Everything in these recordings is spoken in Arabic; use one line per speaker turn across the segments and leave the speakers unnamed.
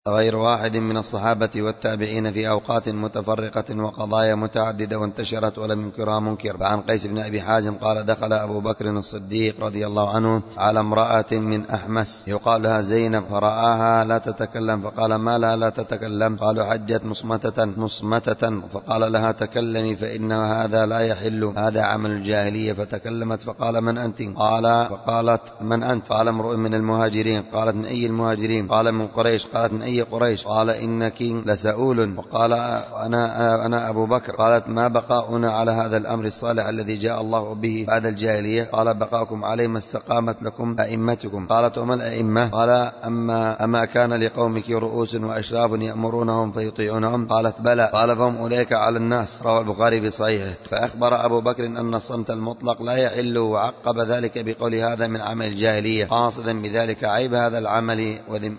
غير واحد من الصحابة والتابعين في أوقات متفرقة وقضايا متعددة وانتشرت ولم ينكرها منكر. فعن قيس بن أبي حازم قال: دخل أبو بكر الصديق رضي الله عنه على امرأة من أحمس يقال لها زينب، فرآها لا تتكلم فقال: ما لها لا تتكلم؟ قالوا: حجت مصمتة. فقال لها: تكلمي فإن هذا لا يحل، هذا عمل الجاهلية. فتكلمت فقال: من أنت؟ فقالت: من أنت؟ قال: امرؤ من المهاجرين. قالت: من أي المهاجرين؟ قال: من قريش. قالت: من أي قريش؟ قال: إنك لسؤول. وقال: أنا أبو بكر. قالت: ما بقاؤنا على هذا الأمر الصالح الذي جاء الله به بعد الجاهلية؟ قال: بقاؤكم عليه ما استقامت لكم أئمتكم. قالت: وما الأئمة؟ قال: أما كان لقومك رؤوس وأشراف يأمرونهم فيطيعونهم؟ قالت: بلى. قال: فهم أولئك على الناس. رواه البخاري في صحيحه. فأخبر أبو بكر أن الصمت المطلق لا يحل، وعقب ذلك بقول: هذا من عمل الجاهلية، قاصدا بذلك عيب هذا العمل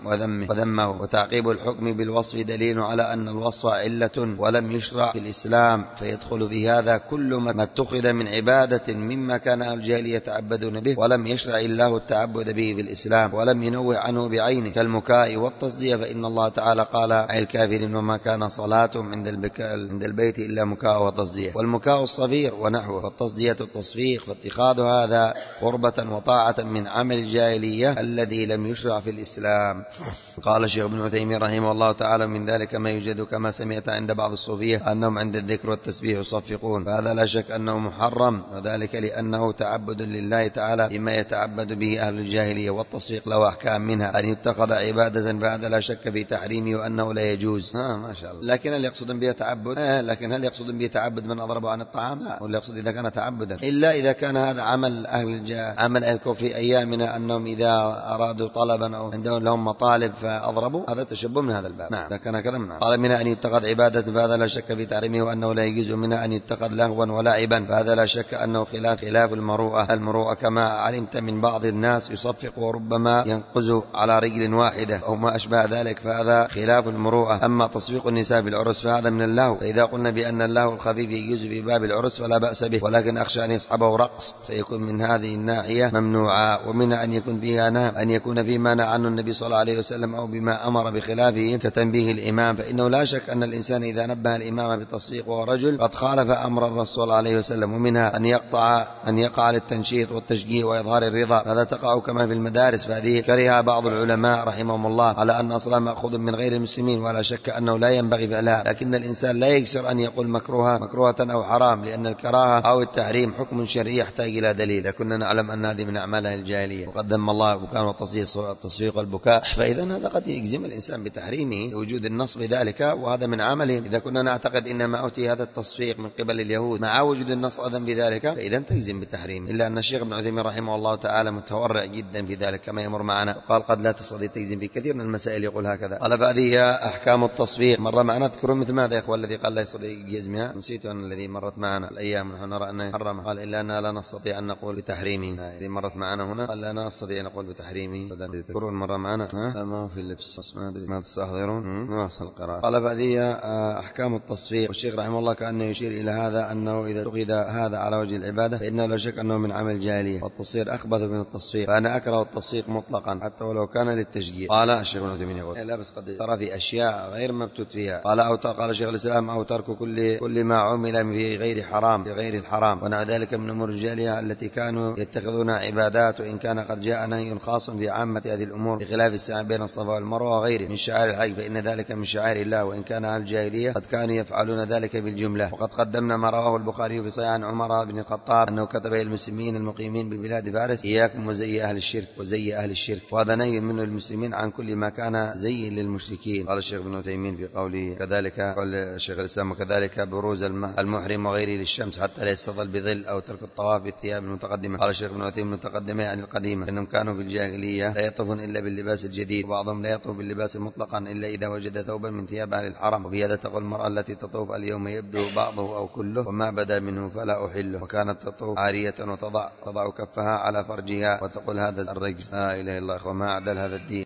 وذمه. وتعقيب الحكم بالوصف دليل على أن الوصف علة ولم يشرع في الإسلام، فيدخل في هذا كل ما اتخذ من عبادة مما كان أهل الجاهلية يتعبدون به ولم يشرع الله التعبد به في الإسلام، ولم ينوع عنه بعينه كالمكاء والتصدية. فإن الله تعالى قال عن الكافرين: وما كان صلاتهم عند البيت إلا مكاء وتصدية. والمكاء الصفير ونحوه، والتصدية التصفيق. فاتخاذ هذا قربة وطاعة من عمل الجاهلية الذي لم يشرع في الإسلام. قال الشيخ ابن عثيمين رحمه الله تعالى: من ذلك ما يوجد كما سمعت عند بعض الصوفية أنهم عند الذكر والتسبيح يصفقون، فهذا لا شك أنه محرم، وذلك لأنه تعبد لله تعالى بما يتعبد به أهل الجاهلية، والتصفيق له أحكام منها أن يتخذ عبادة، فهذا لا شك في تحريمه وأنه لا يجوز. ما شاء الله. لكن هل يقصد به تعبد؟ لكن هل يقصد به تعبد من أضربه عن الطعام؟ لا. ولا يقصد إذا كان تعبدا، إلا إذا كان هذا عمل أهل الكفر في أيامنا، أنهم إذا أرادوا طلبا أو عندهم لهم مطالب فأضربوا، هذا تشبه من هذا الباب. نعم، إذا كان كذا. نعم. قال: منها أن يتخذ عبادة، فهذا لا شك في تحريمه وأنه لا يجوز. منها أن يتخذ لهوا ولعبا، فهذا لا شك أنه خلاف المروءة كما علمت من بعض الناس يصفق وربما ينقز على رجل واحدة أو ما أشبه ذلك، فهذا خلاف المروءة. أما تصفيق النساء في العرس فهذا من اللهو، فإذا قلنا بأن اللهو الخفيف يجوز في باب العرس فلا بأس به، ولكن أخشى أن يصحبه رقص فيكون من هذه الناحية ممنوعا. ومنها أن يكون فيها أن يكون فيما نهى عنه النبي صلى الله عليه وسلم أو بما أمر بخلافه كتنبيه الإمام، فإنه لا شك أن الإنسان إذا نبه الإمام بتصفيق وهو رجل قد خالف أمر الرسول صلى الله عليه وسلم. ومنها أن يقع للتنشيط والتشجيع وإظهار الرضا، هذا تقع كما في المدارس، فهذه كرهها بعض العلماء رحمهم الله على أن أصلا مأخوذ من غير المسلمين، ولا شك أنه لا ينبغي فعلها، لكن الإنسان لا يكسر أن يقول مكروهة أو حرام، لأن الكراهة أو التحريم حكم شرعي يحتاج إلى دليل. كنا نعلم أن هذه من أعمال الجاهلية، وقدم الله البكاء والتصفيق والبكاء، فإذا هذا قد يجزم الإنسان بتحريمه وجود النص بذلك، وهذا من عمله. إذا كنا نعتقد إنما أوتي هذا التصفيق من قبل اليهود مع وجود النص أذن بذلك، فإذا تجزم بتحريمه، إلا أن الشيخ ابن عثيمين رحمه الله تعالى متورع جدا في ذلك كما يمر معنا، قال: قد لا تستطيع تجزم في كثير من المسائل يقول هكذا. قال: فهذه أحكام التصفيق. مرة معنا تذكرون مثل ماذا يا إخوة الذي قال لا يستطيع جزمها؟ نسيت أن الذي مرت معنا الأيام نحن نرى أنه يحرم، قال: إلا أننا لا نستطيع أن نقول بتحريمه. الذي مرت معنا هنا قال: لا نستطيع أن نقول بتحريمه. تذكرون مرة معنا ما في اللبس ما تستحضرون نواصل القراءة. قال: فهذه أحكام التصفيق. والشيخ رحمه الله كأنه يشير إلى هذا أنه إذا اتخذ هذا على وجه العبادة فإنه لا شك أنه من عمل الجاهلية، والتصفيق أخبث من التصفيق، فأنا أكره التصفيق مطلقا حتى ولو كان للتشجيع. قال الشيخ ابن عثيمين يقول: لا بس قد ترى في أشياء غير مبتوت فيها. قال شيخ الإسلام: أو ترك كل ما عمل في غير حرام بغير الحرام، ونحو ذلك من أمور الجاهلية التي كانوا يتخذون عبادات، وإن كان قد جاء نهي خاص في عامة هذه الأمور بخلاف السعي بين الصفا والمروة وغيره من شعائر الحج، فإن ذلك من شعائر الله، وإن كان أهل الجاهلية قد كانوا يفعلون ذلك بالجملة. وقد قدمنا ما رواه البخاري في صحيح عن عمر بن الخطاب أنه كتب إلى المسلمين المقيمين ببلاد فارس: إياكم وزي أهل الشرك، وهذا نهي منه المسلمين عن كل ما كان زي للمشركين. قال الشيخ ابن عثيمين في قوله كذلك، قال الشيخ الإسلام: وكذلك بروز المحرم وغيره للشمس حتى لا يستظل بظل، أو ترك الطواف بالثياب المتقدمة. قال الشيخ ابن عثيمين: المتقدمة يعني القديمة، إنهم كانوا في الجاهلية لا يطوفون إلا باللباس الجديد، وبعضهم لا يطوف باللباس مطلقا إلا إذا وجد ثوبا من ثياب أهل الحرم. وفي هذا تقول: المرأة التي تطوف اليوم يبدو بعضه أو كله، وما بدا منه فلا أحله. وكانت تطوف عارية وتضع كفها على فرجها وتقول: هذا الرجس. لا إله إلا الله، وما أعدل هذا الدين.